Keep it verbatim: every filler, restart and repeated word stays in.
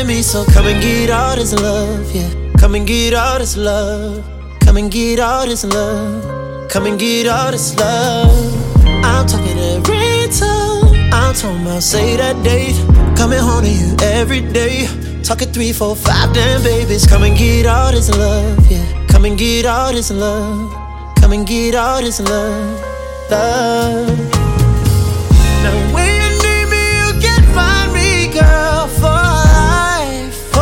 loving me, so come and get all this love, yeah. Come and get all this love. Come and get all this love. Come and get all this love. I'm talking every time. I'm talking about say that date. Coming home to you every day. Talking three, four, five damn babies. Come and get all this love, yeah. Come and get all this love. Come and get all this love, love.